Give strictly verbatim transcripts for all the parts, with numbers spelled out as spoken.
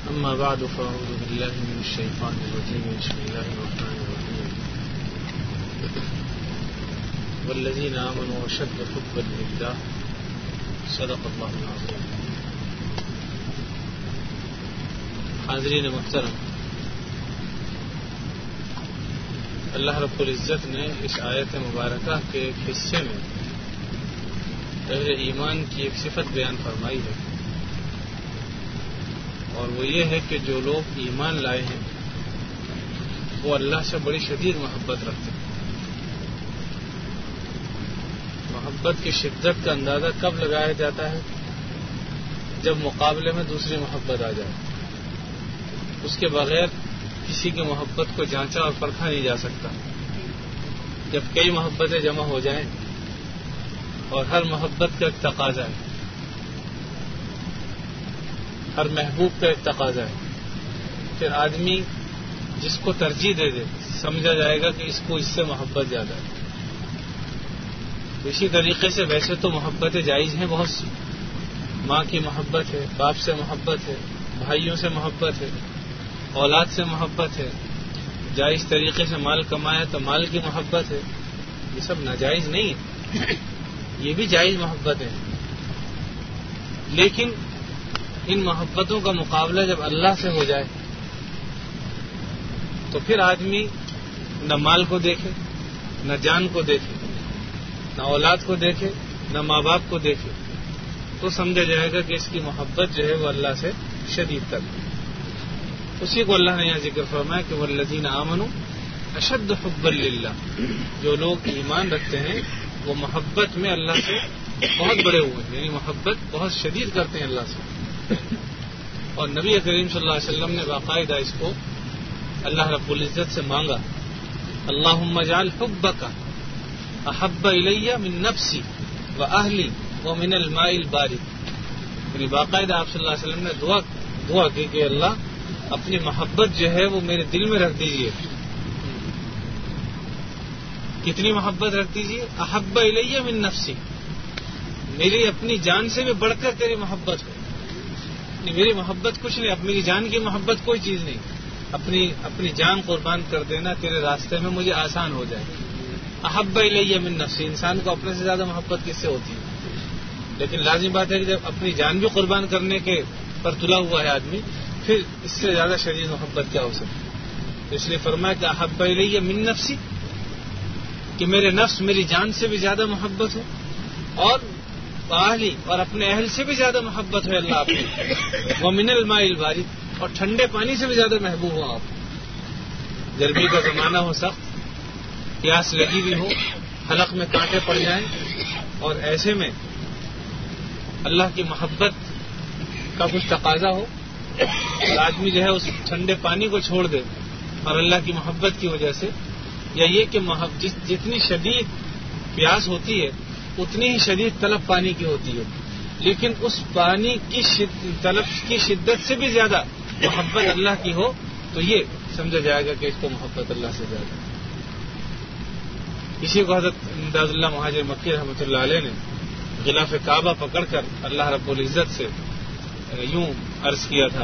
أما بعد فأعوذ بالله من الشيطان الرجيم بسم الله الرحمن الرحيم والذين آمنوا أشد حبا لله صدق الله العظيم. حاضرین محترم، اللہ رب العزت نے اس آیت مبارکہ کے ایک حصے میں اہل ایمان کی ایک صفت بیان فرمائی ہے، اور وہ یہ ہے کہ جو لوگ ایمان لائے ہیں وہ اللہ سے بڑی شدید محبت رکھتے ہیں. محبت کی شدت کا اندازہ کب لگایا جاتا ہے؟ جب مقابلے میں دوسری محبت آ جائے. اس کے بغیر کسی کی محبت کو جانچا اور پرکھا نہیں جا سکتا. جب کئی محبتیں جمع ہو جائیں اور ہر محبت کا ایک تقاضا ہے، ہر محبوب کا ایک تقاضا ہے، پھر آدمی جس کو ترجیح دے دے سمجھا جائے گا کہ اس کو اس سے محبت زیادہ ہے. اسی طریقے سے ویسے تو محبتیں جائز ہیں بہت سی. ماں کی محبت ہے، باپ سے محبت ہے، بھائیوں سے محبت ہے، اولاد سے محبت ہے، جائز طریقے سے مال کمایا تو مال کی محبت ہے. یہ سب ناجائز نہیں ہے، یہ بھی جائز محبتیں ہیں. لیکن ان محبتوں کا مقابلہ جب اللہ سے ہو جائے تو پھر آدمی نہ مال کو دیکھے، نہ جان کو دیکھے، نہ اولاد کو دیکھے، نہ ماں باپ کو دیکھے، تو سمجھا جائے گا کہ اس کی محبت جو ہے وہ اللہ سے شدید تر. اسی کو اللہ نے یہاں ذکر فرمایا کہ والذین آمنوا اشد حبا للہ، جو لوگ ایمان رکھتے ہیں وہ محبت میں اللہ سے بہت بڑے ہوئے ہیں، یعنی محبت بہت شدید کرتے ہیں اللہ سے. اور نبی کریم صلی اللہ علیہ وسلم نے باقاعدہ اس کو اللہ رب العزت سے مانگا، اللہم اجعل حبک احب الی من نفسی و اہلی و من الماء البارد. یعنی باقاعدہ آپ صلی اللہ علیہ وسلم نے دعا دعا کی کہ اللہ اپنی محبت جو ہے وہ میرے دل میں رکھ دیجیے. کتنی محبت رکھ دیجیے؟ احب الیہ من نفسی، میری اپنی جان سے بھی بڑھ کر تیری محبت ہو. میری محبت کچھ نہیں، اب میری جان کی محبت کوئی چیز نہیں. اپنی اپنی جان قربان کر دینا تیرے راستے میں مجھے آسان ہو جائے. احب الیہ من نفسی، انسان کو اپنے سے زیادہ محبت کس سے ہوتی ہے؟ لیکن لازم بات ہے کہ جب اپنی جان بھی قربان کرنے کے پر تلا ہوا ہے آدمی، پھر اس سے زیادہ شدید محبت کیا ہو سکتی؟ اس لیے فرمایا کہ احب الیہ من نفسی، کہ میرے نفس میری جان سے بھی زیادہ محبت ہو، اور اہلی اور اپنے اہل سے بھی زیادہ محبت ہے اللہ آپ کو، ومن الماء البارد، اور ٹھنڈے پانی سے بھی زیادہ محبوب ہو آپ. گرمی کا زمانہ ہو، سخت پیاس لگی ہوئی ہو، حلق میں کانٹے پڑ جائیں، اور ایسے میں اللہ کی محبت کا کچھ تقاضا ہو، آدمی جو ہے اس ٹھنڈے پانی کو چھوڑ دے اور اللہ کی محبت کی وجہ سے، یا یہ کہ جتنی شدید پیاس ہوتی ہے اتنی ہی شدید طلب پانی کی ہوتی ہے، لیکن اس پانی کی طلب کی شدت سے بھی زیادہ محبت اللہ کی ہو تو یہ سمجھا جائے گا کہ اس کو محبت اللہ سے زیادہ. اسی کو حضرت امداد اللہ مہاجر مکی رحمۃ اللہ علیہ نے غلاف کعبہ پکڑ کر اللہ رب العزت سے یوں عرض کیا تھا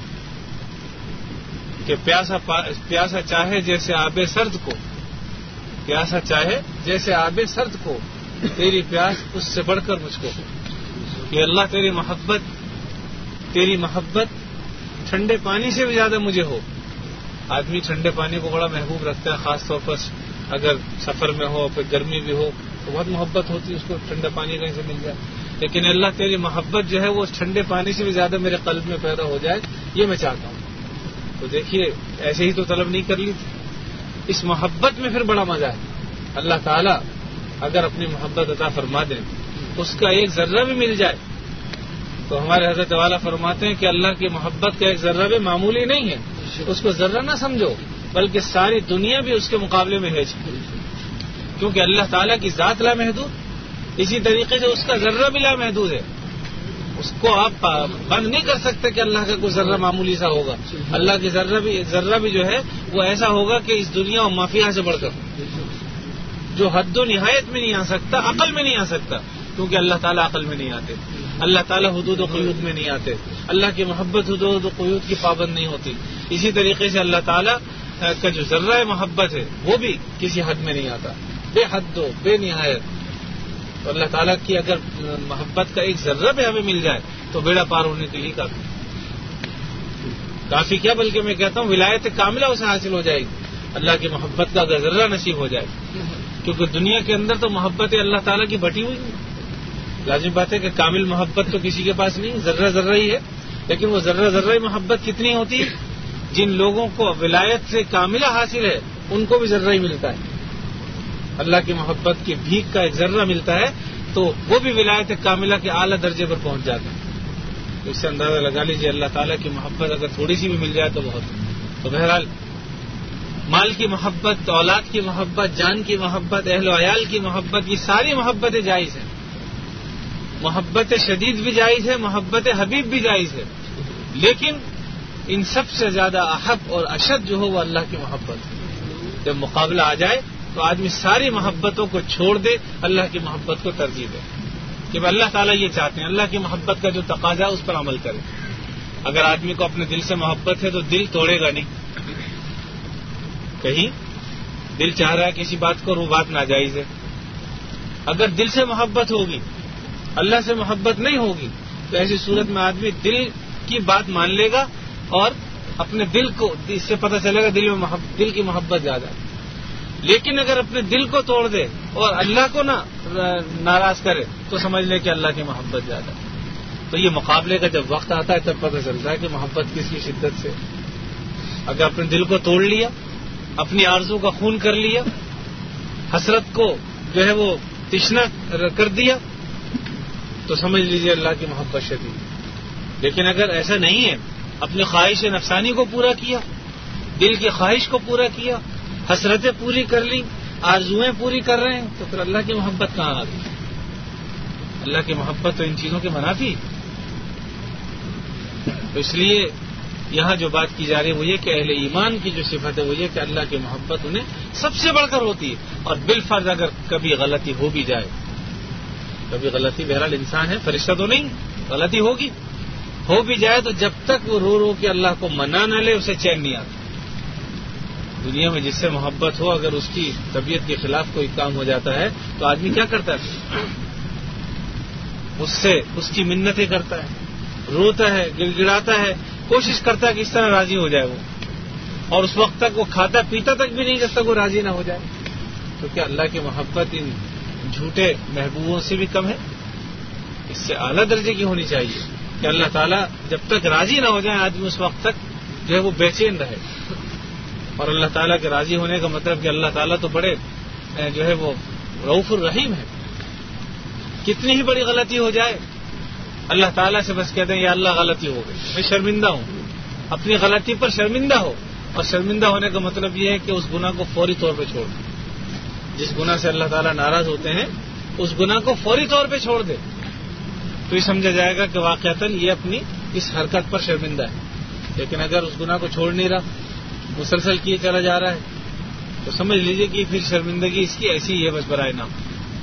کہ پیاسا پیاسا چاہے جیسے آب سرد کو، پیاسا چاہے جیسے آب سرد کو، تیری پیاس اس سے بڑھ کر مجھ کو، کہ اللہ تیری محبت تیری محبت ٹھنڈے پانی سے بھی زیادہ مجھے ہو. آدمی ٹھنڈے پانی کو بڑا محبوب رکھتا ہے، خاص طور پر اگر سفر میں ہو، پھر گرمی بھی ہو تو بہت محبت ہوتی ہے اس کو ٹھنڈا پانی کہیں سے مل جائے. لیکن اللہ تیری محبت جو ہے وہ ٹھنڈے پانی سے بھی زیادہ میرے قلب میں پیدا ہو جائے، یہ میں چاہتا ہوں. تو دیکھیے ایسے ہی تو طلب نہیں کر لی تھی، اس محبت میں پھر بڑا مزہ ہے. اللہ تعالیٰ اگر اپنی محبت عطا فرما دیں، اس کا ایک ذرہ بھی مل جائے تو ہمارے حضرت والا فرماتے ہیں کہ اللہ کی محبت کا ایک ذرہ بھی معمولی نہیں ہے. اس کو ذرہ نہ سمجھو، بلکہ ساری دنیا بھی اس کے مقابلے میں ہے، کیونکہ اللہ تعالیٰ کی ذات لامحدود، اسی طریقے سے اس کا ذرہ بھی لامحدود ہے. اس کو آپ بند نہیں کر سکتے کہ اللہ کا کوئی ذرہ معمولی سا ہوگا. اللہ کی ذرہ بھی ذرہ بھی جو ہے وہ ایسا ہوگا کہ اس دنیا اور مافیہ سے بڑھ کر، جو حد و نہایت میں نہیں آ سکتا، عقل میں نہیں آ سکتا، کیونکہ اللہ تعالیٰ عقل میں نہیں آتے. اللہ تعالیٰ حدود و قیود میں نہیں آتے. اللہ کی محبت حدود و قیود کی پابند نہیں ہوتی. اسی طریقے سے اللہ تعالیٰ کا جو ذرہ محبت ہے وہ بھی کسی حد میں نہیں آتا, بے حد و بے نہایت. تو اللہ تعالیٰ کی اگر محبت کا ایک ذرہ بھی ہمیں مل جائے تو بیڑا پار ہونے کے لیے کافی کافی کیا بلکہ میں کہتا ہوں ولایت کاملہ اسے حاصل ہو جائے گی اللہ کی محبت کا اگر ذرہ نصیب ہو جائے. کیونکہ دنیا کے اندر تو محبت اللہ تعالیٰ کی بٹی ہوئی ہے. لازم بات ہے کہ کامل محبت تو کسی کے پاس نہیں, ذرہ ذرہ ہی ہے. لیکن وہ ذرہ ذرہ محبت کتنی ہوتی ہے؟ جن لوگوں کو ولایت سے کاملہ حاصل ہے ان کو بھی ذرہ ہی ملتا ہے. اللہ کی محبت کی بھیک کا ایک ذرہ ملتا ہے تو وہ بھی ولایت کاملہ کے اعلیٰ درجے پر پہنچ جاتا ہے. تو اس سے اندازہ لگا لیجیے اللہ تعالیٰ کی محبت اگر تھوڑی سی بھی مل جائے تو بہت. تو بہرحال مال کی محبت, اولاد کی محبت, جان کی محبت, اہل و عیال کی محبت, یہ ساری محبتیں جائز ہیں. محبت شدید بھی جائز ہے, محبت حبیب بھی جائز ہے. لیکن ان سب سے زیادہ احب اور اشد جو ہو وہ اللہ کی محبت ہے. جب مقابلہ آ جائے تو آدمی ساری محبتوں کو چھوڑ دے, اللہ کی محبت کو ترجیح دے. کہ اللہ تعالیٰ یہ چاہتے ہیں اللہ کی محبت کا جو تقاضا ہے اس پر عمل کرے. اگر آدمی کو اپنے دل سے محبت ہے تو دل توڑے گا نہیں. کہیں دل چاہ رہا ہے کسی بات کو اور وہ بات ناجائز ہے. اگر دل سے محبت ہوگی, اللہ سے محبت نہیں ہوگی, تو ایسی صورت میں آدمی دل کی بات مان لے گا اور اپنے دل کو, اس سے پتہ چلے گا دل میں محبت, دل کی محبت زیادہ ہے. لیکن اگر اپنے دل کو توڑ دے اور اللہ کو نہ ناراض کرے تو سمجھ لے کہ اللہ کی محبت زیادہ ہے. تو یہ مقابلے کا جب وقت آتا ہے تب پتہ چلتا ہے کہ محبت کس کی شدت سے. اگر اپنے دل کو توڑ لیا, اپنی آرزو کا خون کر لیا, حسرت کو جو ہے وہ تشنا کر دیا, تو سمجھ لیجیے اللہ کی محبت شدید. لیکن اگر ایسا نہیں ہے, اپنی خواہش نفسانی کو پورا کیا, دل کی خواہش کو پورا کیا, حسرتیں پوری کر لی, آرزویں پوری کر رہے ہیں, تو پھر اللہ کی محبت کہاں آ گئی؟ اللہ کی محبت تو ان چیزوں کے منافی. تو اس لیے یہاں جو بات کی جا رہی ہے وہ یہ کہ اہل ایمان کی جو صفت ہے وہ یہ کہ اللہ کی محبت انہیں سب سے بڑھ کر ہوتی ہے. اور بالفرض اگر کبھی غلطی ہو بھی جائے, کبھی غلطی بہرحال انسان ہے, فرشتہ تو نہیں, غلطی ہوگی, ہو بھی جائے تو جب تک وہ رو رو کے اللہ کو منا نہ لے اسے چین نہیں آتا. دنیا میں جس سے محبت ہو اگر اس کی طبیعت کے خلاف کوئی کام ہو جاتا ہے تو آدمی کیا کرتا ہے؟ اس سے اس کی منتیں کرتا ہے, روتا ہے, گڑ گڑاتا ہے, کوشش کرتا ہے کہ اس طرح راضی ہو جائے وہ, اور اس وقت تک وہ کھاتا پیتا تک بھی نہیں جب تک وہ راضی نہ ہو جائے. تو کیا اللہ کی محبت ان جھوٹے محبوبوں سے بھی کم ہے؟ اس سے اعلیٰ درجے کی ہونی چاہیے کہ اللہ تعالیٰ جب تک راضی نہ ہو جائے آدمی اس وقت تک جو ہے وہ بے چین رہے. اور اللہ تعالیٰ کے راضی ہونے کا مطلب کہ اللہ تعالیٰ تو بڑے جو ہے وہ رؤوف الرحیم ہے. کتنی ہی بڑی غلطی ہو جائے اللہ تعالیٰ سے بس کہتے ہیں یا اللہ غلطی ہو گئی, میں شرمندہ ہوں, اپنی غلطی پر شرمندہ ہو. اور شرمندہ ہونے کا مطلب یہ ہے کہ اس گناہ کو فوری طور پہ چھوڑ دے. جس گناہ سے اللہ تعالیٰ ناراض ہوتے ہیں اس گناہ کو فوری طور پہ چھوڑ دے, تو یہ سمجھا جائے گا کہ واقعتاً یہ اپنی اس حرکت پر شرمندہ ہے. لیکن اگر اس گناہ کو چھوڑ نہیں رہا, مسلسل کیے چلا جا رہا ہے, تو سمجھ لیجیے کہ پھر شرمندگی اس کی ایسی ہی ہے بس برائے نام.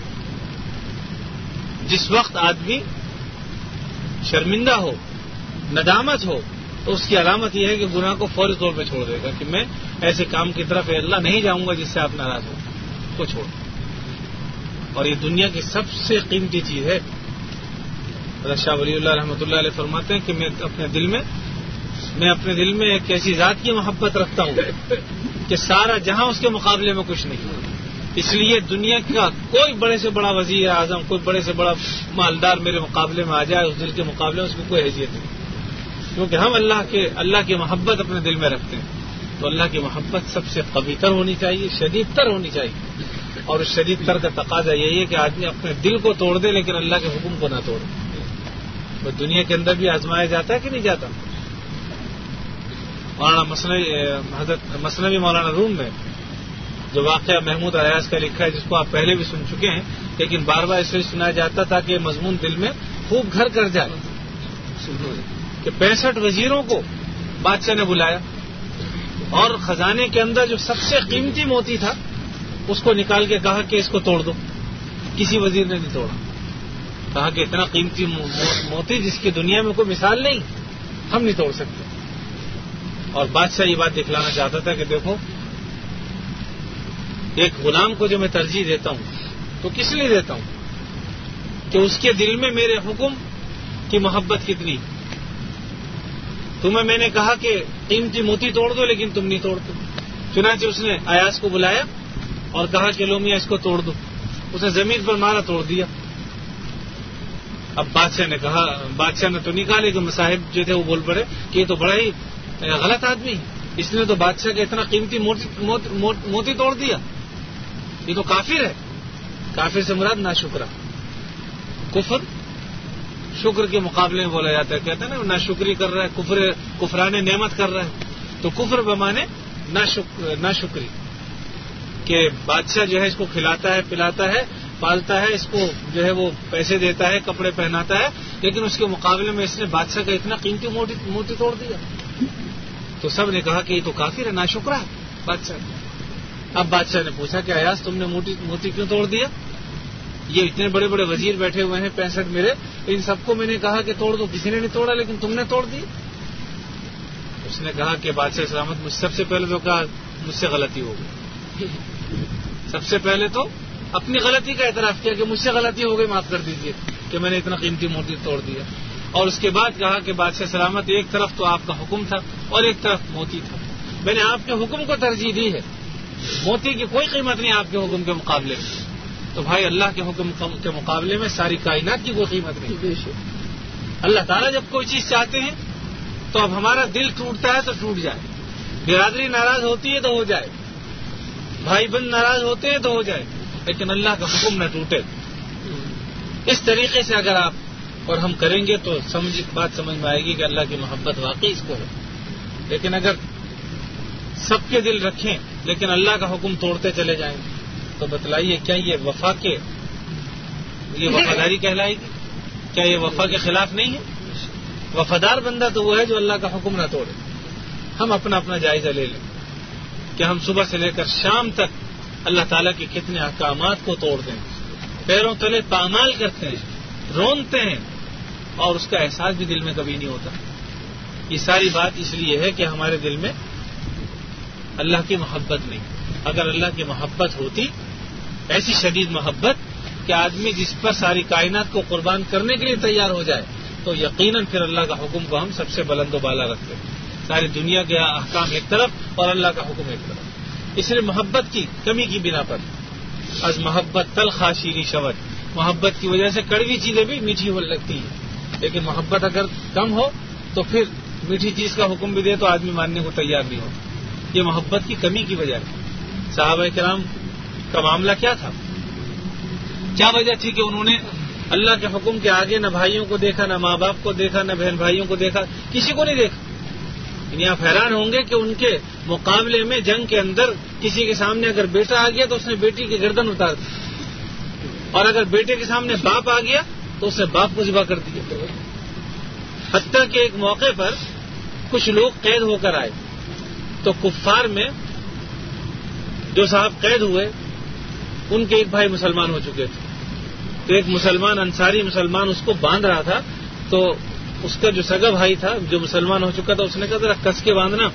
جس وقت آدمی شرمندہ ہو, ندامت ہو, تو اس کی علامت یہ ہے کہ گناہ کو فوری طور پہ چھوڑ دے گا کہ میں ایسے کام کی طرف اللہ نہیں جاؤں گا جس سے آپ ناراض ہو, کو چھوڑ. اور یہ دنیا کی سب سے قیمتی چیز ہے. حضرت شاہ ولی اللہ رحمۃ اللہ علیہ فرماتے ہیں کہ میں اپنے دل میں میں اپنے دل میں ایک ایسی ذات کی محبت رکھتا ہوں کہ سارا جہاں اس کے مقابلے میں کچھ نہیں. اس لیے دنیا کا کوئی بڑے سے بڑا وزیر اعظم, کوئی بڑے سے بڑا مالدار میرے مقابلے میں آ جائے, اس دل کے مقابلے میں اس کی کوئی حیثیت نہیں, کیونکہ ہم اللہ کے اللہ کی محبت اپنے دل میں رکھتے ہیں. تو اللہ کی محبت سب سے قوی تر ہونی چاہیے, شدید تر ہونی چاہیے. اور اس شدید تر کا تقاضا یہی ہے کہ آدمی اپنے دل کو توڑ دے لیکن اللہ کے حکم کو نہ توڑے. وہ دنیا کے اندر بھی آزمایا جاتا ہے کہ نہیں جاتا؟ مولانا مثنوی حضرت مثنوی مولانا روم میں جو واقعہ محمود ایاز کا لکھا ہے, جس کو آپ پہلے بھی سن چکے ہیں, لیکن بار بار اس لیے سنایا جاتا تاکہ یہ مضمون دل میں خوب گھر کر جائے, کہ پینسٹھ وزیروں کو بادشاہ نے بلایا اور خزانے کے اندر جو سب سے قیمتی موتی تھا اس کو نکال کے کہا کہ اس کو توڑ دو. کسی وزیر نے نہیں توڑا. کہا کہ اتنا قیمتی موتی جس کی دنیا میں کوئی مثال نہیں، ہم نہیں توڑ سکتے. اور بادشاہ یہ بات دکھلانا چاہتا تھا کہ دیکھو ایک غلام کو جو میں ترجیح دیتا ہوں تو کس لیے دیتا ہوں کہ اس کے دل میں میرے حکم کی محبت کتنی. تمہیں میں نے کہا کہ قیمتی موتی توڑ دو لیکن تم نہیں توڑتے. چنانچہ اس نے ایاز کو بلایا اور کہا کہ لو میاں اس کو توڑ دو. اس نے زمین پر مارا، توڑ دیا. اب بادشاہ نے کہا، بادشاہ نے تو نہیں کہا لیکن مصاحب جو تھے وہ بول پڑے کہ یہ تو بڑا ہی غلط آدمی، اس نے تو بادشاہ کا اتنا قیمتی موتی توڑ دیا، یہ تو کافر ہے. کافر سے مراد ناشکرا. کفر شکر کے مقابلے میں بولا جاتا ہے، کہتے ہیں نا ناشکری کر رہا ہے، کفر کفران نعمت کر رہا ہے. تو کفر بمانے ناشکری کہ بادشاہ جو ہے اس کو کھلاتا ہے، پلاتا ہے، پالتا ہے، اس کو جو ہے وہ پیسے دیتا ہے، کپڑے پہناتا ہے، لیکن اس کے مقابلے میں اس نے بادشاہ کا اتنا قیمتی موتی توڑ دیا. تو سب نے کہا کہ یہ تو کافر ہے، ناشکرا ہے بادشاہ. اب بادشاہ نے پوچھا کہ ایاز تم نے موتی کیوں توڑ دیا؟ یہ اتنے بڑے بڑے وزیر بیٹھے ہوئے ہیں پینسٹھ میرے، ان سب کو میں نے کہا کہ توڑ دو، کسی نے نہیں توڑا لیکن تم نے توڑ دی. اس نے کہا کہ بادشاہ سلامت، مجھ سب سے پہلے تو کہا مجھ سے غلطی ہو گئی. سب سے پہلے تو اپنی غلطی کا اعتراف کیا کہ مجھ سے غلطی ہو گئی، معاف کر دیجیے کہ میں نے اتنا قیمتی موتی توڑ دیا. اور اس کے بعد کہا کہ بادشاہ سلامت، ایک طرف تو آپ کا حکم تھا اور ایک طرف موتی تھا، میں نے آپ کے حکم کو ترجیح دی ہے، موتی کی کوئی قیمت نہیں آپ کے حکم کے مقابلے میں. تو بھائی اللہ کے حکم کے مقابلے میں ساری کائنات کی کوئی قیمت نہیں. اللہ تعالیٰ جب کوئی چیز چاہتے ہیں تو اب ہمارا دل ٹوٹتا ہے تو ٹوٹ جائے، برادری ناراض ہوتی ہے تو ہو جائے، بھائی بند ناراض ہوتے ہیں تو ہو جائے، لیکن اللہ کا حکم نہ ٹوٹے. اس طریقے سے اگر آپ اور ہم کریں گے تو سمجھ بات سمجھ میں آئے گی کہ اللہ کی محبت واقعی اس کو ہے. لیکن اگر سب کے دل رکھیں لیکن اللہ کا حکم توڑتے چلے جائیں تو بتلائیے کیا یہ وفا کے یہ وفاداری کہلائے گی؟ کیا یہ وفا کے خلاف نہیں ہے؟ وفادار بندہ تو وہ ہے جو اللہ کا حکم نہ توڑے. ہم اپنا اپنا جائزہ لے لیں کہ ہم صبح سے لے کر شام تک اللہ تعالیٰ کے کتنے احکامات کو توڑ دیں، پیروں تلے پامال کرتے ہیں، رونتے ہیں اور اس کا احساس بھی دل میں کبھی نہیں ہوتا. یہ ساری بات اس لیے ہے کہ ہمارے دل میں اللہ کی محبت نہیں. اگر اللہ کی محبت ہوتی، ایسی شدید محبت کہ آدمی جس پر ساری کائنات کو قربان کرنے کے لیے تیار ہو جائے، تو یقیناً پھر اللہ کا حکم کو ہم سب سے بلند و بالا رکھتے ہیں. ساری دنیا کے احکام ایک طرف اور اللہ کا حکم ایک طرف. اس لیے محبت کی کمی کی بنا پر از محبت تلخ شیریں شود، محبت کی وجہ سے کڑوی چیزیں بھی میٹھی ہو لگتی ہیں، لیکن محبت اگر کم ہو تو پھر میٹھی چیز کا حکم بھی دے تو آدمی ماننے کو تیار نہیں ہو. یہ محبت کی کمی کی وجہ ہے. صحابہ کرام کا معاملہ کیا تھا؟ کیا وجہ تھی کہ انہوں نے اللہ کے حکم کے آگے نہ بھائیوں کو دیکھا، نہ ماں باپ کو دیکھا، نہ بہن بھائیوں کو دیکھا، کسی کو نہیں دیکھا. یعنی آپ حیران ہوں گے کہ ان کے مقابلے میں جنگ کے اندر کسی کے سامنے اگر بیٹا آ گیا تو اس نے بیٹی کی گردن اتار دی، اور اگر بیٹے کے سامنے باپ آ گیا تو اس نے باپ کو ذبح کر دیا. حتیٰ کہ ایک موقع پر کچھ لوگ قید ہو کر آئے تو کفار میں جو صاحب قید ہوئے ان کے ایک بھائی مسلمان ہو چکے تھے. تو ایک مسلمان انصاری مسلمان اس کو باندھ رہا تھا، تو اس کا جو سگا بھائی تھا جو مسلمان ہو چکا تھا اس نے کہا ذرا کس کے باندھنا،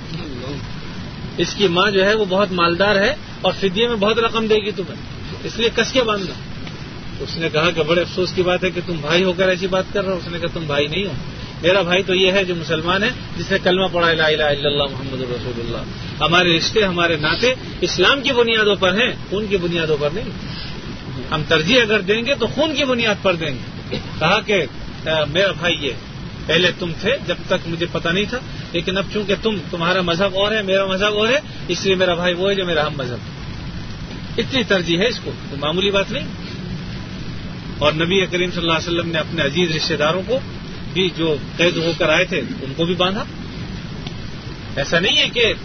اس کی ماں جو ہے وہ بہت مالدار ہے اور فدیے میں بہت رقم دے گی تمہیں، اس لیے کس کے باندھنا. اس نے کہا کہ بڑے افسوس کی بات ہے کہ تم بھائی ہو کر ایسی بات کر رہے ہو. اس نے کہا تم بھائی نہیں ہو، میرا بھائی تو یہ ہے جو مسلمان ہے، جس نے کلمہ پڑھا لا الہ الا اللہ محمد رسول اللہ. ہمارے رشتے ہمارے ناطے اسلام کی بنیادوں پر ہیں، خون کی بنیادوں پر نہیں. ہم ترجیح اگر دیں گے تو خون کی بنیاد پر دیں گے. کہا کہ میرا بھائی یہ پہلے تم تھے جب تک مجھے پتہ نہیں تھا، لیکن اب چونکہ تم تمہارا مذہب اور ہے میرا مذہب اور ہے، اس لیے میرا بھائی وہ ہے جو میرا ہم مذہب. اتنی ترجیح ہے اس کو، تو معمولی بات نہیں. اور نبی کریم صلی اللہ علیہ وسلم نے اپنے عزیز رشتے داروں کو بھی جو قید ہو کر آئے تھے ان کو بھی باندھا. ایسا نہیں ہے کہ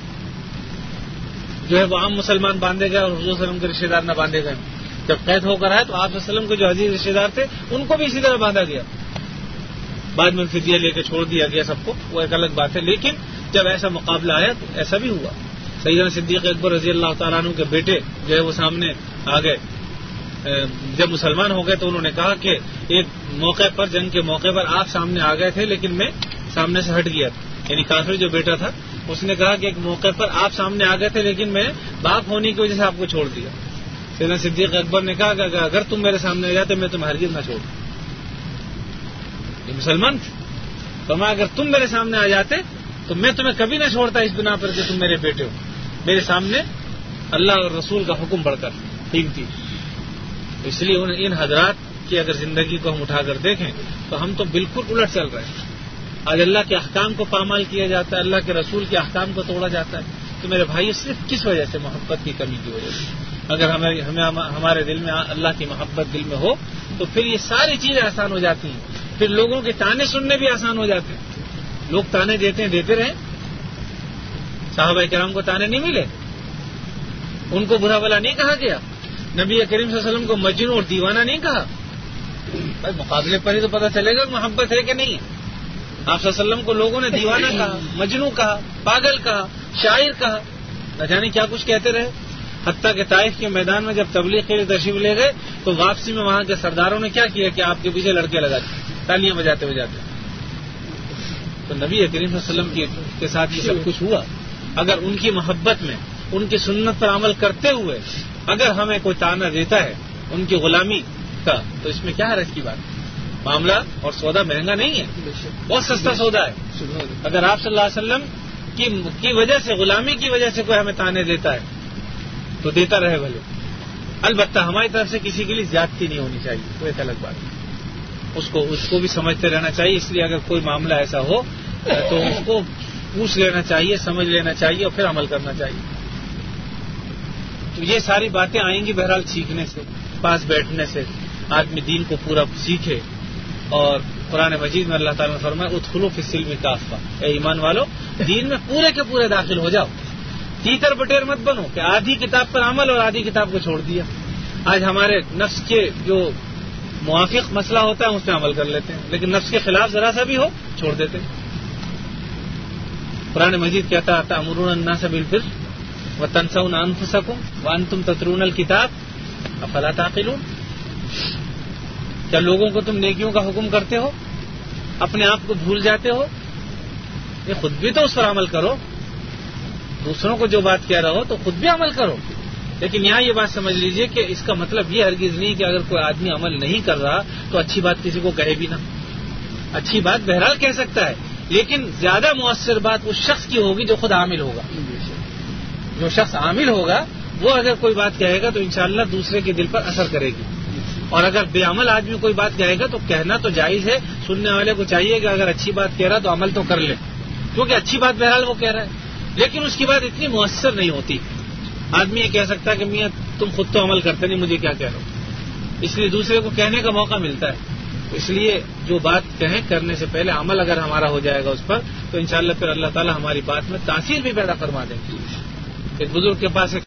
جو ہے وہ عام مسلمان باندھے گئے اور حضور صلی اللہ علیہ وسلم کے رشتے دار نہ باندھے گئے. جب قید ہو کر آئے تو آپ صلی اللہ علیہ وسلم کے جو عزیز رشتے دار تھے ان کو بھی اسی طرح باندھا گیا. بعد میں فدیہ لے کے چھوڑ دیا گیا سب کو، وہ ایک الگ بات ہے. لیکن جب ایسا مقابلہ آیا تو ایسا بھی ہوا. سیدنا صدیق اکبر رضی اللہ تعالیٰ عنہ کے بیٹے جو ہے وہ سامنے آ گئے جب مسلمان ہو گئے تو انہوں نے کہا کہ ایک موقع پر، جنگ کے موقع پر آپ سامنے آ گئے تھے لیکن میں سامنے سے ہٹ گیا تھا. یعنی کافر جو بیٹا تھا اس نے کہا کہ ایک موقع پر آپ سامنے آ گئے تھے لیکن میں باپ ہونے کی وجہ سے آپ کو چھوڑ دیا. سیدنا صدیق اکبر نے کہا کہ اگر تم میرے سامنے آ جاتے میں تمہیں ہرگز نہ چھوڑوں. یہ مسلمان تھے. فرمایا اگر تم میرے سامنے آ جاتے تو میں تمہیں کبھی نہ چھوڑتا اس بنا پر کہ تم میرے بیٹے ہو. میرے سامنے اللہ اور رسول کا حکم پڑھ کر ٹھیک تھی. اس لیے ان حضرات کی اگر زندگی کو ہم اٹھا کر دیکھیں تو ہم تو بالکل الٹ چل رہے ہیں. آج اللہ کے احکام کو پامال کیا جاتا ہے، اللہ کے رسول کے احکام کو توڑا جاتا ہے. تو میرے بھائی صرف کس وجہ سے؟ محبت کی کمی کی وجہ سے. اگر ہمیں ہمارے دل میں اللہ کی محبت دل میں ہو تو پھر یہ ساری چیزیں آسان ہو جاتی ہیں. پھر لوگوں کے تانے سننے بھی آسان ہو جاتے ہیں. لوگ تانے دیتے ہیں، دیتے رہیں. صحابہ کرام کو تانے نہیں ملے، ان کو برا بلا نہیں کہا گیا. نبی کریم صلی اللہ علیہ وسلم کو مجنون اور دیوانہ نہیں کہا. بھائی مقابلے پر ہی تو پتہ چلے گا محبت ہے کہ نہیں ہے. آپ صلی اللہ علیہ وسلم کو لوگوں نے دیوانہ کہا، مجنون کہا، پاگل کہا، شاعر کہا، نہ جانے کیا کچھ کہتے رہے. حتیٰ کہ طائف کے میدان میں جب تبلیغ کے لیے تشریف لے گئے تو واپسی میں وہاں کے سرداروں نے کیا کیا کہ آپ کے پیچھے لڑکے لگاتے تالیاں بجاتے بجاتے. تو نبی کریم صلی اللہ علیہ وسلم کے ساتھ یہ سب کچھ ہوا. اگر ان کی محبت میں، ان کی سنت پر عمل کرتے ہوئے اگر ہمیں کوئی تانا دیتا ہے ان کی غلامی کا تو اس میں کیا حرج کی بات ہے؟ معاملہ اور سودا مہنگا نہیں ہے، بہت سستا سودا ہے. اگر آپ صلی اللہ علیہ وسلم کی کی وجہ سے، غلامی کی وجہ سے کوئی ہمیں تانے دیتا ہے تو دیتا رہے بھلے. البتہ ہماری طرف سے کسی کے لیے زیادتی نہیں ہونی چاہیے، وہ ایک الگ بات ہے. اس کو اس کو بھی سمجھتے رہنا چاہیے. اس لیے اگر کوئی معاملہ ایسا ہو تو اس کو پوچھ لینا چاہیے، سمجھ لینا چاہیے اور پھر عمل کرنا چاہیے. تو یہ ساری باتیں آئیں گی بہرحال سیکھنے سے، پاس بیٹھنے سے آدمی دین کو پورا سیکھے. اور قرآن مجید میں اللہ تعالیٰ نے فرمایا ادخلوا فی السلم کافہ، اے ایمان والو دین میں پورے کے پورے داخل ہو جاؤ. تیتر بٹیر مت بنو کہ آدھی کتاب پر عمل اور آدھی کتاب کو چھوڑ دیا. آج ہمارے نفس کے جو موافق مسئلہ ہوتا ہے اس پہ عمل کر لیتے ہیں، لیکن نفس کے خلاف ذرا سا بھی ہو چھوڑ دیتے ہیں. قرآن مجید کہتا ہے تأمرون الناس بالبر وتنسون انفسکم وانتم تتلون الکتاب افلا تعقلون. کیا لوگوں کو تم نیکیوں کا حکم کرتے ہو، اپنے آپ کو بھول جاتے ہو؟ یہ خود بھی تو اس پر عمل کرو. دوسروں کو جو بات کہہ رہا ہو تو خود بھی عمل کرو. لیکن یہاں یہ بات سمجھ لیجئے کہ اس کا مطلب یہ ہرگز نہیں کہ اگر کوئی آدمی عمل نہیں کر رہا تو اچھی بات کسی کو کہے بھی نہ. اچھی بات بہرحال کہہ سکتا ہے، لیکن زیادہ مؤثر بات اس شخص کی ہوگی جو خود عامل ہوگا. جو شخص عامل ہوگا وہ اگر کوئی بات کہے گا تو انشاءاللہ دوسرے کے دل پر اثر کرے گی. اور اگر بے عمل آدمی کوئی بات کہے گا تو کہنا تو جائز ہے. سننے والے کو چاہیے کہ اگر اچھی بات کہہ رہا تو عمل تو کر لے، کیونکہ اچھی بات بہرحال وہ کہہ رہا ہے، لیکن اس کی بات اتنی مؤثر نہیں ہوتی. آدمی یہ کہہ سکتا ہے کہ میاں تم خود تو عمل کرتے نہیں، مجھے کیا کہہ رہے ہو. اس لیے دوسرے کو کہنے کا موقع ملتا ہے. اس لیے جو بات کہیں کرنے سے پہلے عمل اگر ہمارا ہو جائے گا اس پر تو انشاءاللہ پھر اللہ تعالیٰ ہماری بات میں تاثیر بھی پیدا فرما دیں گے. ایک بزرگ کے پاس ایک